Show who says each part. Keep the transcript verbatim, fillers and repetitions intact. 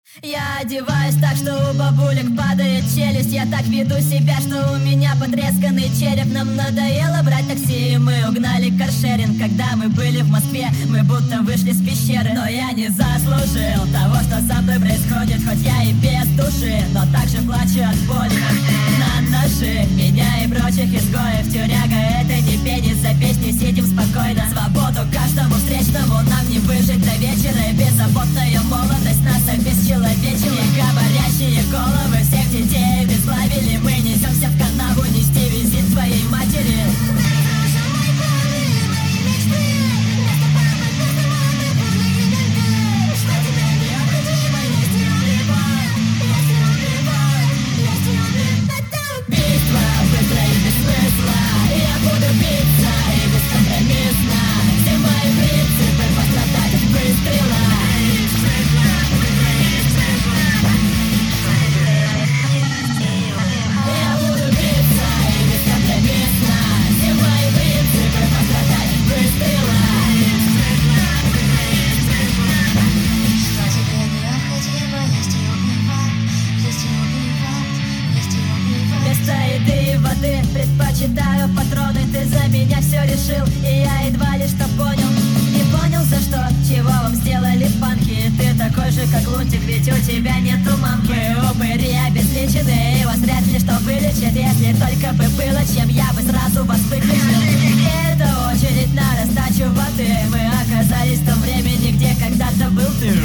Speaker 1: Я одеваюсь так, что у бабулек падает челюсть. Я так веду себя, что у меня потресканный череп. Нам надоело брать такси, и мы угнали каршеринг. Когда мы были в Москве, мы будто вышли с пещеры. Но я не заслужил того, что со мной происходит. Хоть я и без души, но также плачу от боли. На ножи меня и прочих изгоев. Тюряга — это не пенис, за песни сидим спокойно. Свободу каждому встречному, нам не выжить до вечера. Беззаботная молодость нас обесчеловечила. И говорящие головы всех детей обезглавили. Мы несемся в канаву нести визит твоей матери. Битва быстро и без смысла. Я буду биться и бескомпромиссно. Все мои принципы пострадали от выстрела. Я буду биться и бескомпромиссно. Все мои принципы пострадали от выстрела.
Speaker 2: Что тебе необходимо, есть и убивать, есть и убивать, есть и убивать.
Speaker 1: Вместо еды и воды предпочитаю патроны. Ты за меня все решил, и я едва ли что понял. Не понял, за что, чего вам сделали панки. Ты такой же, как лунтик, ведь у тебя нету мамки. Упыри обезличены, и вас вряд ли что вылечит. Если только бы было чем, я бы сразу вас выключил. Это очередь на раздачу воды. Мы оказались в том времени, где когда-то был ты.